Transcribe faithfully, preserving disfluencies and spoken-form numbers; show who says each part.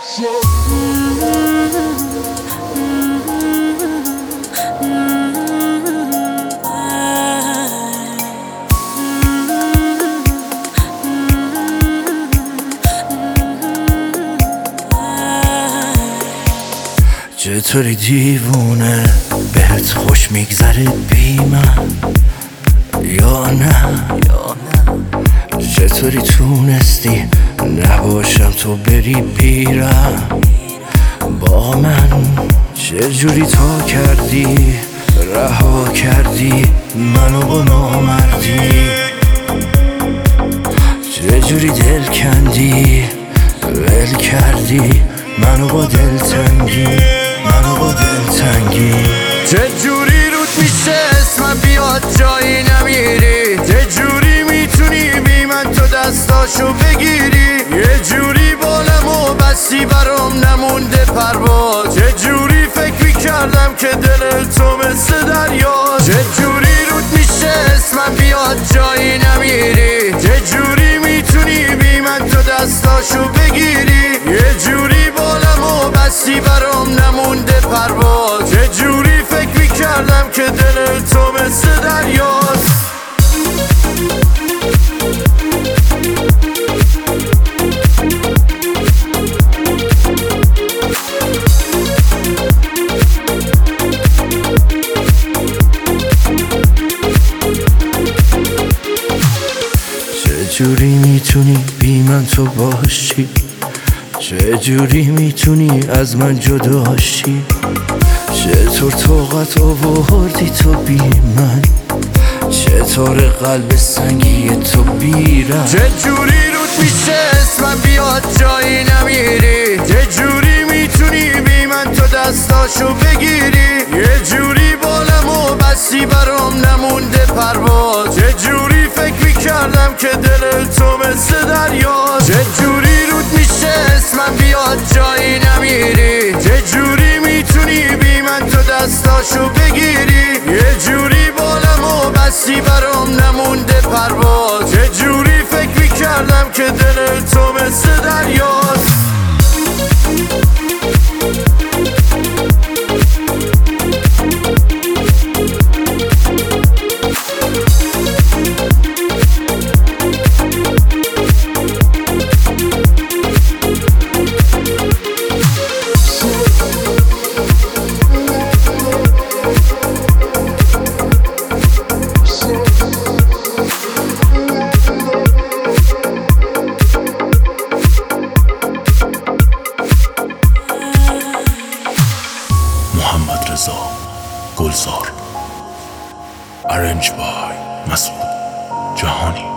Speaker 1: چطوری دیوونه بهت خوش میگذره بی من یا نه یا نه؟ چطوری تونستی نباشم تو بری بیرم با من؟ چجوری تا کردی رها کردی منو با نامردی؟ چجوری دل کندی ول کردی منو با دلتنگی منو با دلتنگی؟
Speaker 2: چجوری رود میشه اسمم بیاد جایی نمیری؟ چجوری میتونی بی من تو دستاشو بگیری؟ یه جوری بالمو بستی برام نمونده پرواز. چجوری فکر میکردم که دل تو مثل دریا؟ چجوری رود میشه اسمم بیاد جایی نمیری؟ چجوری میتونی بی من تو دستاشو بگیری؟ یه جوری بالمو بستی برام نمونده پرواز. چه جوری فکر میکردم که دل تو مثل دریاست.
Speaker 1: چه جوری میتونی بی من تو باشی؟ چه جوری میتونی از من جداشی؟ چطور طاقت آوردی تو بی من؟ چطور قلب سنگی تو بیرم؟
Speaker 2: چه جوری رود میشه اسمم بیاد جایی نمیری؟ چه جوری میتونی بی من تو دستاشو بگیری؟ یه جوری بالمو بستی برام نمونده پرواز. چه جوری فکر میکردم که دل تو مثل دریاست. چه جوری رود میشه اسمم بیاد جایی نمیری؟ چه جوری میتونی بی من تو دستاشو بگیری؟ یه جوری بالمو بستی برام نمونده پرواز. چه جوری فکر میکردم که دل تو مثل دریاست.
Speaker 3: محمد رضا گلزار، ارنج بای مسعود جهانی.